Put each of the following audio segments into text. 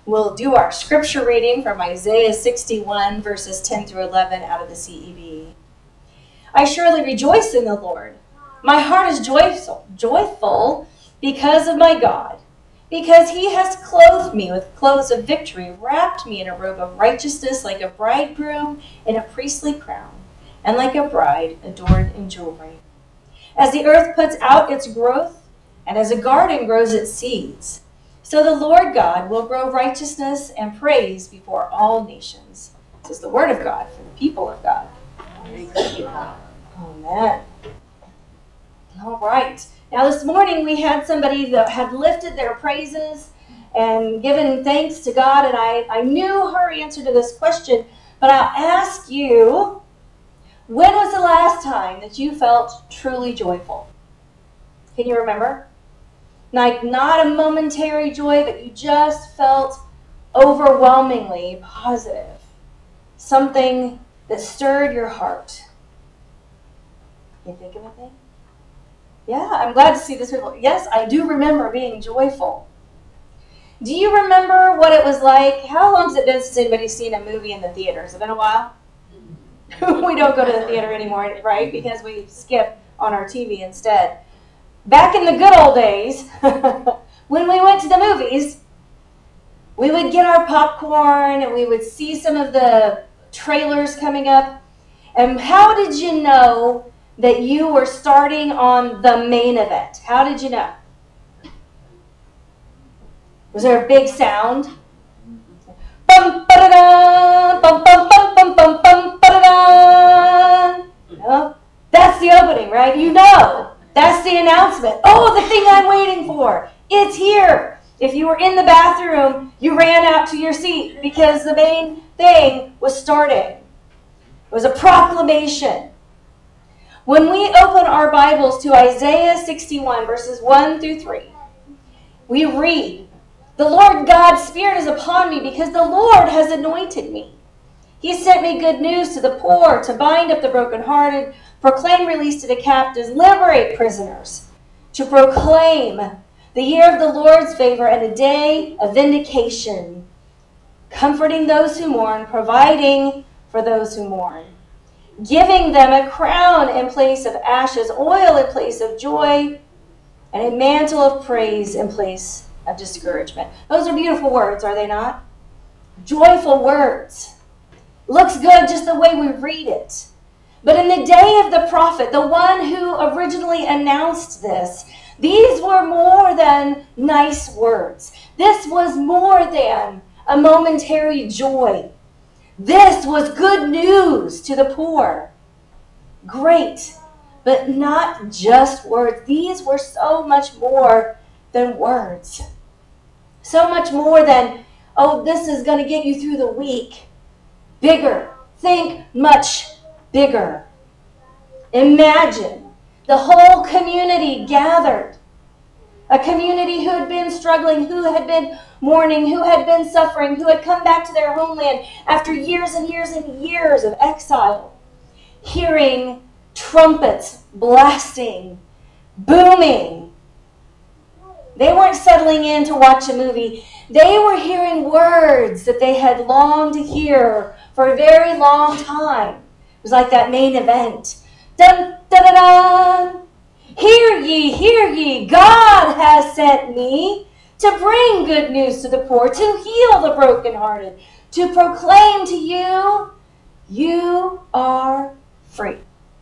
We'll do our scripture reading from Isaiah 61, verses 10 through 11 out of the CEV. I surely rejoice in the Lord. My heart is joyful because of my God, because he has clothed me with clothes of victory, wrapped me in a robe of righteousness like a bridegroom in a priestly crown, and like a bride adorned in jewelry. As the earth puts out its growth, and as a garden grows its seeds, so the Lord God will grow righteousness and praise before all nations. This is the word of God for the people of God. Amen. All right. Now this morning we had somebody that had lifted their praises and given thanks to God, and I knew her answer to this question, but I'll ask you, when was the last time that you felt truly joyful? Can you remember? Like not a momentary joy, but you just felt overwhelmingly positive. Something that stirred your heart. Can you think of anything? Yeah, I'm glad to see this people. Yes, I do remember being joyful. Do you remember what it was like? How long has it been since anybody's seen a movie in the theater? Has it been a while? We don't go to the theater anymore, right? Because we skip on our TV instead. Back in the good old days, when we went to the movies, we would get our popcorn and we would see some of the trailers coming up. And how did you know that you were starting on the main event? How did you know? Was there a big sound? Bum, ba-da-da, bum, bum, bum, bum, bum, bum, ba-da-da. No? That's the opening, right? You know. That's the announcement. Oh, the thing I'm waiting for. It's here. If you were in the bathroom, you ran out to your seat because the main thing was starting. It was a proclamation. When we open our Bibles to Isaiah 61, verses 1 through 3, we read, "The Lord God's Spirit is upon me because the Lord has anointed me. He sent me good news to the poor, to bind up the brokenhearted, proclaim release to the captives, liberate prisoners, to proclaim the year of the Lord's favor and a day of vindication, comforting those who mourn, providing for those who mourn, giving them a crown in place of ashes, oil in place of joy, and a mantle of praise in place of discouragement." Those are beautiful words, are they not? Joyful words. Looks good just the way we read it. But in the day of the prophet, the one who originally announced this, these were more than nice words. This was more than a momentary joy. This was good news to the poor. Great, but not just words. These were so much more than words. So much more than, oh, this is going to get you through the week. Bigger. Think much bigger. Imagine the whole community gathered. A community who had been struggling, who had been mourning, who had been suffering, who had come back to their homeland after years and years and years of exile. Hearing trumpets blasting, booming. They weren't settling in to watch a movie. They were hearing words that they had longed to hear for a very long time. It was like that main event. Dun, dun, dun, dun. Hear ye, God has sent me to bring good news to the poor, to heal the brokenhearted, to proclaim to you, you are free.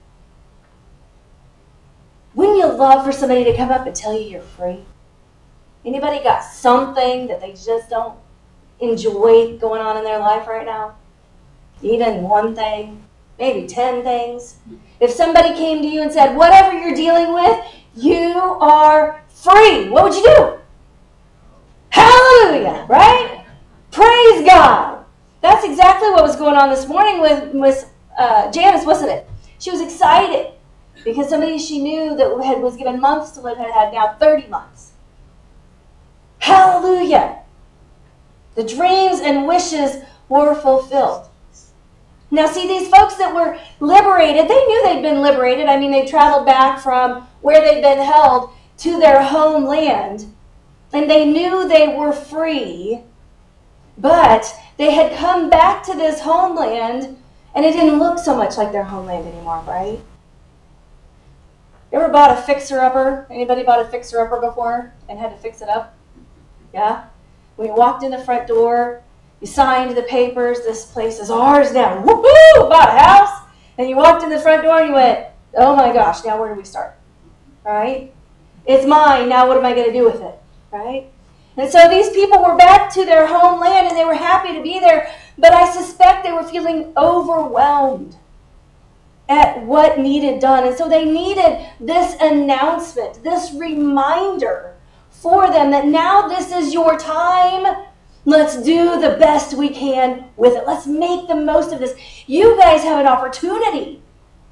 Wouldn't you love for somebody to come up and tell you you're free? Anybody got something that they just don't enjoy going on in their life right now? Even one thing, maybe 10 things. If somebody came to you and said, whatever you're dealing with, you are free, what would you do? Hallelujah, right? Praise God. That's exactly what was going on this morning with Janice, wasn't it? She was excited because somebody she knew that was given months to live had now 30 months. Hallelujah. The dreams and wishes were fulfilled. Now, see, these folks that were liberated, they knew they'd been liberated. I mean, they traveled back from where they'd been held to their homeland, and they knew they were free. But they had come back to this homeland, and it didn't look so much like their homeland anymore, right? You ever bought a fixer-upper? Anybody bought a fixer-upper before and had to fix it up? Yeah? When you walked in the front door, you signed the papers, this place is ours now. Woohoo! Bought a house. And you walked in the front door and you went, oh my gosh, now where do we start? Right? It's mine, now what am I going to do with it? Right? And so these people were back to their homeland and they were happy to be there, but I suspect they were feeling overwhelmed at what needed done. And so they needed this announcement, this reminder for them that now this is your time. Let's do the best we can with it. Let's make the most of this. You guys have an opportunity.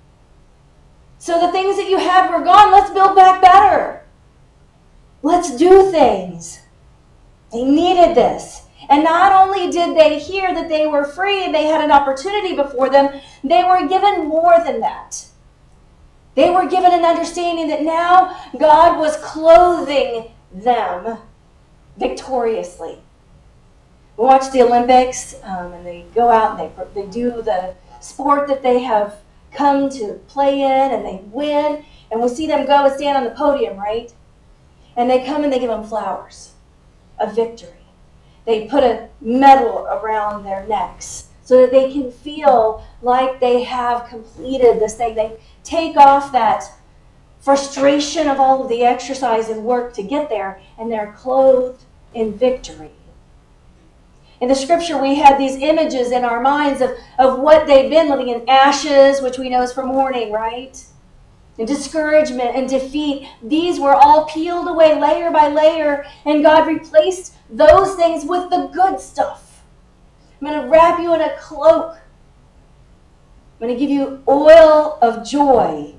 So the things that you had were gone. Let's build back better. Let's do things. They needed this. And not only did they hear that they were free and they had an opportunity before them, they were given more than that. They were given an understanding that now God was clothing them victoriously. We watch the Olympics and they go out and they do the sport that they have come to play in and they win. And we see them go and stand on the podium, right? And they come and they give them flowers of victory. They put a medal around their necks so that they can feel like they have completed this thing. They take off that frustration of all of the exercise and work to get there, and they're clothed in victory. In the scripture, we had these images in our minds of what they've been living in: ashes, which we know is for mourning, right? And discouragement and defeat. These were all peeled away layer by layer, and God replaced those things with the good stuff. I'm going to wrap you in a cloak. I'm going to give you oil of joy.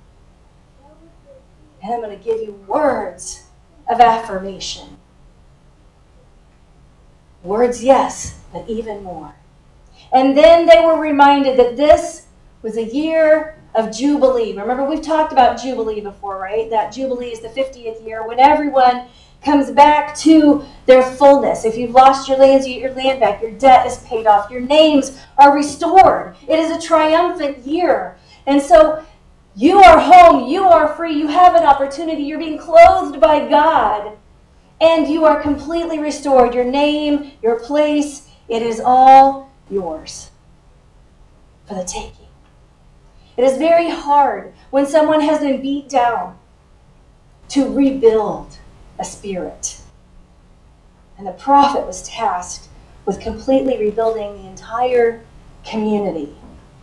And I'm going to give you words of affirmation. Words, yes, but even more. And then they were reminded that this was a year of Jubilee. Remember, we've talked about Jubilee before, right? That Jubilee is the 50th year when everyone comes back to their fullness. If you've lost your lands, you get your land back. Your debt is paid off. Your names are restored. It is a triumphant year. And so you are home. You are free. You have an opportunity. You're being clothed by God. And you are completely restored. Your name, your place, it is all yours for the taking. It is very hard when someone has been beat down to rebuild a spirit. And the prophet was tasked with completely rebuilding the entire community.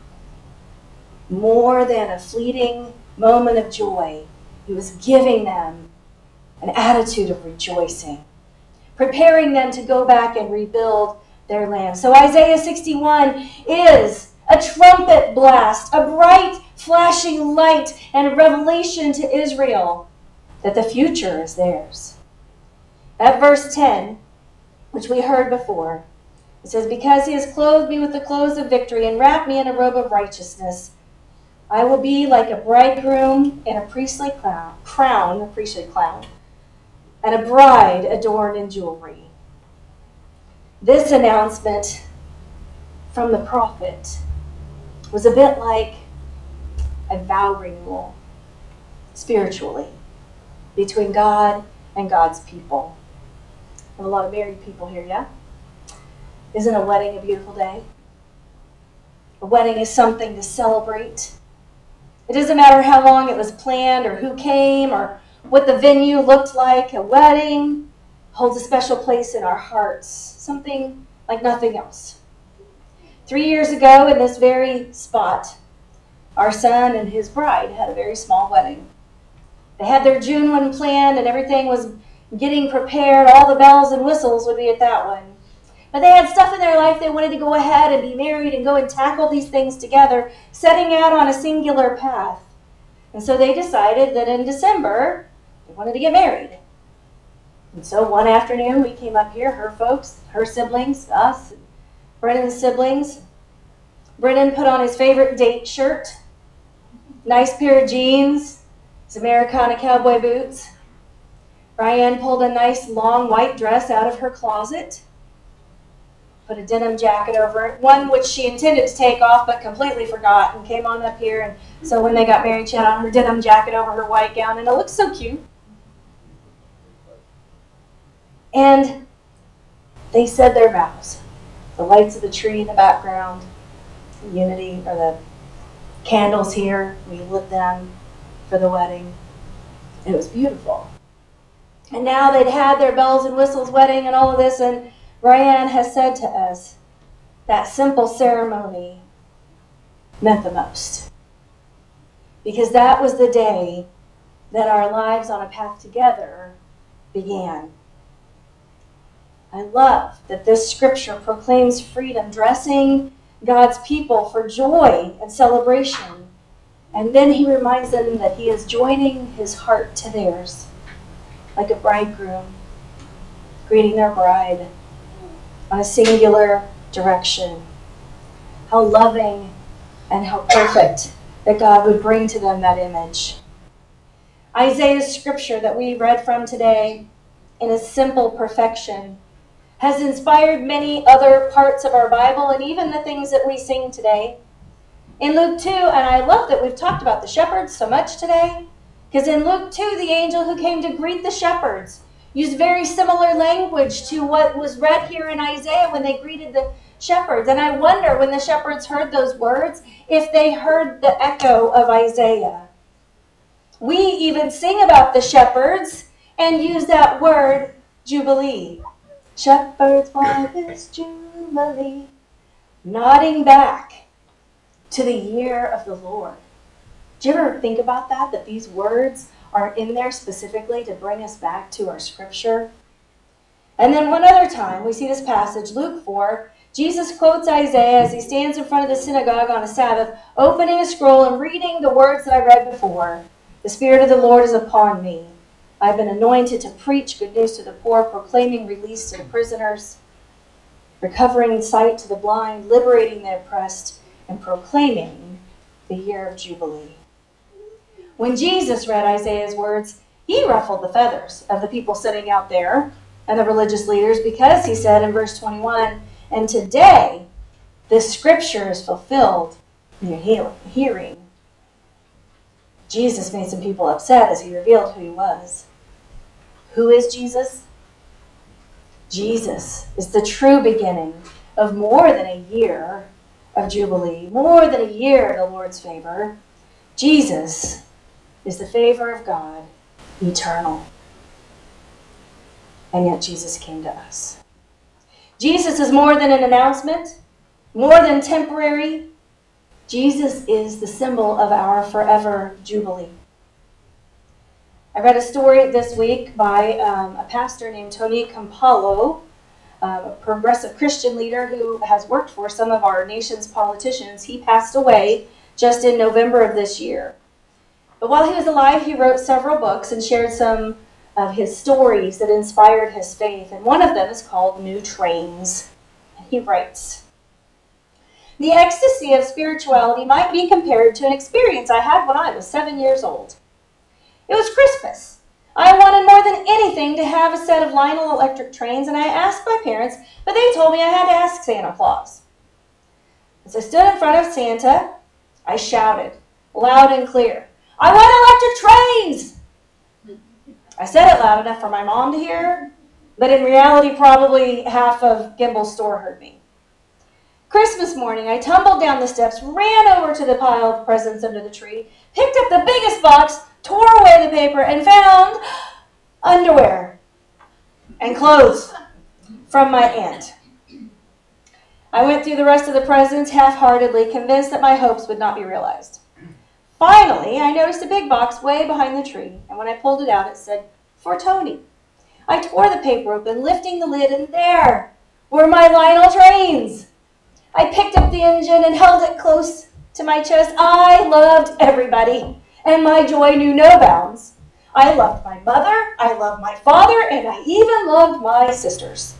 More than a fleeting moment of joy, he was giving them an attitude of rejoicing, preparing them to go back and rebuild their land. So Isaiah 61 is a trumpet blast, a bright flashing light, and a revelation to Israel that the future is theirs. At verse 10, which we heard before, it says, because he has clothed me with the clothes of victory and wrapped me in a robe of righteousness, I will be like a bridegroom in a priestly crown, and a bride adorned in jewelry. This announcement from the prophet was a bit like a vow renewal spiritually between God and God's people. We have a lot of married people here, yeah? Isn't a wedding a beautiful day? A wedding is something to celebrate. It doesn't matter how long it was planned or who came or what the venue looked like. A wedding holds a special place in our hearts, something like nothing else. 3 years ago in this very spot, our son and his bride had a very small wedding. They had their June one planned and everything was getting prepared. All the bells and whistles would be at that one. But they had stuff in their life they wanted to go ahead and be married and go and tackle these things together, setting out on a singular path. And so they decided that in December, they wanted to get married. And so one afternoon we came up here, her folks, her siblings, us, Brennan's siblings. Brennan put on his favorite date shirt, nice pair of jeans, his Americana cowboy boots. Ryan pulled a nice long white dress out of her closet. put a denim jacket over it, one which she intended to take off but completely forgot and came on up here. And so when they got married, she had on her denim jacket over her white gown, and it looked so cute. And they said their vows. The lights of the tree in the background, the unity, or the candles here, we lit them for the wedding. It was beautiful. And now they'd had their bells and whistles wedding and all of this, and Ryan has said to us that simple ceremony meant the most. Because that was the day that our lives on a path together began. I love that this scripture proclaims freedom, dressing God's people for joy and celebration. And then he reminds them that he is joining his heart to theirs, like a bridegroom greeting their bride on a singular direction. How loving and how perfect that God would bring to them that image. Isaiah's scripture that we read from today, in its simple perfection, has inspired many other parts of our Bible and even the things that we sing today. In Luke 2, and I love that we've talked about the shepherds so much today, because in Luke 2, the angel who came to greet the shepherds used very similar language to what was read here in Isaiah when they greeted the shepherds. And I wonder, when the shepherds heard those words, if they heard the echo of Isaiah. We even sing about the shepherds and use that word, jubilee. Shepherds, why this jubilee? Nodding back to the year of the Lord. Do you ever think about that? That these words are in there specifically to bring us back to our scripture? And then one other time, we see this passage, Luke 4. Jesus quotes Isaiah as he stands in front of the synagogue on a Sabbath, opening a scroll and reading the words that I read before. The Spirit of the Lord is upon me. I've been anointed to preach good news to the poor, proclaiming release to the prisoners, recovering sight to the blind, liberating the oppressed, and proclaiming the year of Jubilee. When Jesus read Isaiah's words, he ruffled the feathers of the people sitting out there and the religious leaders, because he said in verse 21, and today this scripture is fulfilled in your hearing. Jesus made some people upset as he revealed who he was. Who is Jesus? Jesus is the true beginning of more than a year of Jubilee, more than a year of the Lord's favor. Jesus is the favor of God, eternal. And yet Jesus came to us. Jesus is more than an announcement, more than temporary. Jesus is the symbol of our forever Jubilee. I read a story this week by a pastor named Tony Campolo, a progressive Christian leader who has worked for some of our nation's politicians. He passed away just in November of this year. But while he was alive, he wrote several books and shared some of his stories that inspired his faith. And one of them is called New Trains. And he writes, the ecstasy of spirituality might be compared to an experience I had when I was 7 years old. It was Christmas. I wanted more than anything to have a set of Lionel electric trains, and I asked my parents, but they told me I had to ask Santa Claus. As I stood in front of Santa, I shouted, loud and clear, I want electric trains! I said it loud enough for my mom to hear, but in reality, probably half of Gimbel's store heard me. Christmas morning, I tumbled down the steps, ran over to the pile of presents under the tree, picked up the biggest box, tore away the paper, and found underwear and clothes from my aunt. I went through the rest of the presents half-heartedly, convinced that my hopes would not be realized. Finally, I noticed a big box way behind the tree, and when I pulled it out, it said, for Tony. I tore the paper open, lifting the lid, and there were my Lionel trains. I picked up the engine and held it close to my chest. I loved everybody, and my joy knew no bounds. I loved my mother, I loved my father, and I even loved my sisters.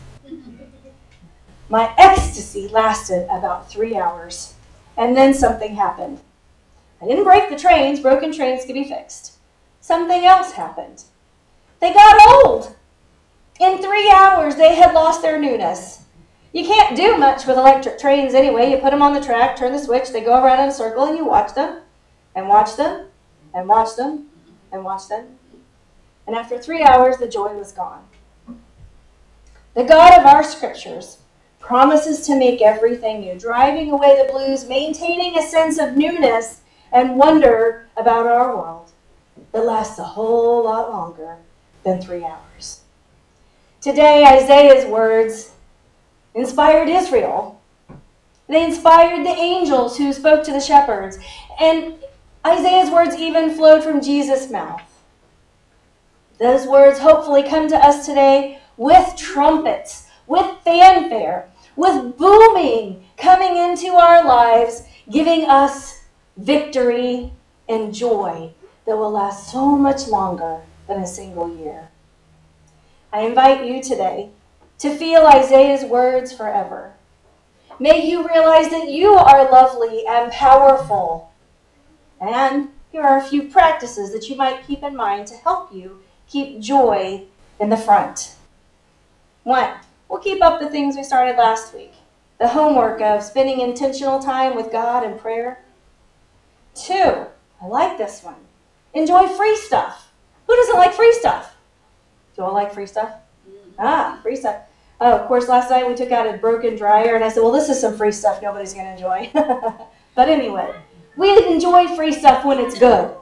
My ecstasy lasted about 3 hours, and then something happened. I didn't break the trains. Broken trains could be fixed. Something else happened. They got old. In 3 hours, they had lost their newness. You can't do much with electric trains anyway. You put them on the track, turn the switch, they go around in a circle, and you watch them, and watch them, and watch them, and watch them. And after 3 hours, the joy was gone. The God of our scriptures promises to make everything new, driving away the blues, maintaining a sense of newness and wonder about our world that lasts a whole lot longer than 3 hours. Today, Isaiah's words inspired Israel. They inspired the angels who spoke to the shepherds. And Isaiah's words even flowed from Jesus' mouth. Those words hopefully come to us today with trumpets, with fanfare, with booming coming into our lives, giving us victory and joy that will last so much longer than a single year. I invite you today to feel Isaiah's words forever. May you realize that you are lovely and powerful. And here are a few practices that you might keep in mind to help you keep joy in the front. 1, we'll keep up the things we started last week. The homework of spending intentional time with God and prayer. 2, I like this one. Enjoy free stuff. Who doesn't like free stuff? Do you all like free stuff? Free stuff. Oh, of course, last night we took out a broken dryer, and I said, well, this is some free stuff nobody's going to enjoy. But anyway, we enjoy free stuff when it's good.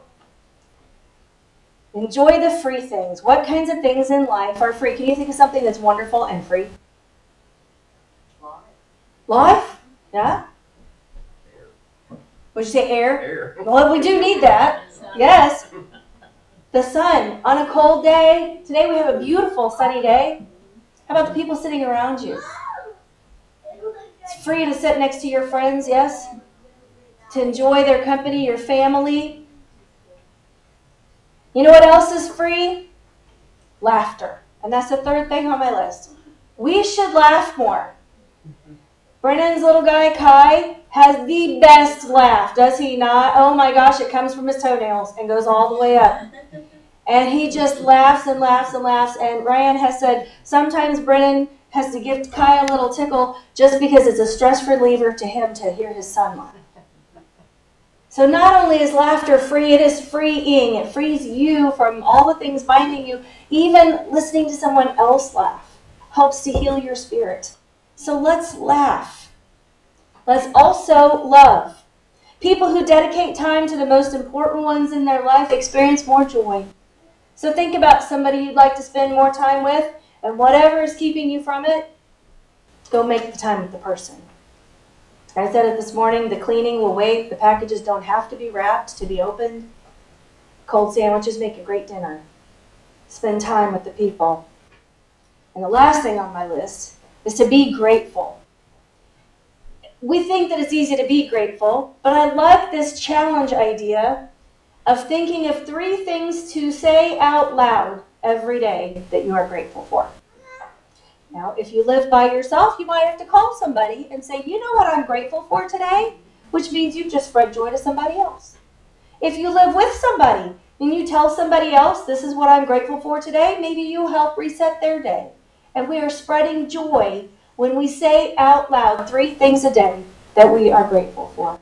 Enjoy the free things. What kinds of things in life are free? Can you think of something that's wonderful and free? Life? Yeah? Would you say air? Air. Well, we do need that. Yes. The sun on a cold day. Today we have a beautiful sunny day. How about the people sitting around you? It's free to sit next to your friends, yes? To enjoy their company, your family. You know what else is free? Laughter. And that's the third thing on my list. We should laugh more. Brennan's little guy, Kai, has the best laugh, does he not? Oh my gosh, it comes from his toenails and goes all the way up. And he just laughs and laughs and laughs. And Ryan has said sometimes Brennan has to give Kai a little tickle just because it's a stress reliever to him to hear his son laugh. So not only is laughter free, it is freeing. It frees you from all the things binding you. Even listening to someone else laugh helps to heal your spirit. So let's laugh. Let's also love. People who dedicate time to the most important ones in their life experience more joy. So think about somebody you'd like to spend more time with, and whatever is keeping you from it, go make the time with the person. I said it this morning, the cleaning will wait. The packages don't have to be wrapped to be opened. Cold sandwiches make a great dinner. Spend time with the people. And the last thing on my list is to be grateful. We think that it's easy to be grateful, but I like this challenge idea of thinking of 3 things to say out loud every day that you are grateful for. Now, if you live by yourself, you might have to call somebody and say, you know what I'm grateful for today? Which means you've just spread joy to somebody else. If you live with somebody and you tell somebody else, this is what I'm grateful for today, maybe you help reset their day. And we are spreading joy when we say out loud 3 things a day that we are grateful for.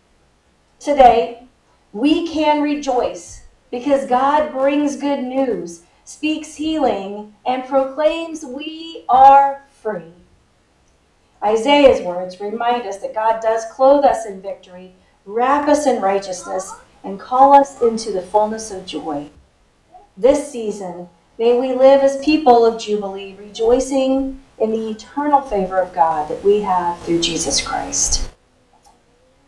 Today, we can rejoice because God brings good news, speaks healing, and proclaims we are free. Isaiah's words remind us that God does clothe us in victory, wrap us in righteousness, and call us into the fullness of joy. This season, may we live as people of Jubilee, rejoicing in the eternal favor of God that we have through Jesus Christ.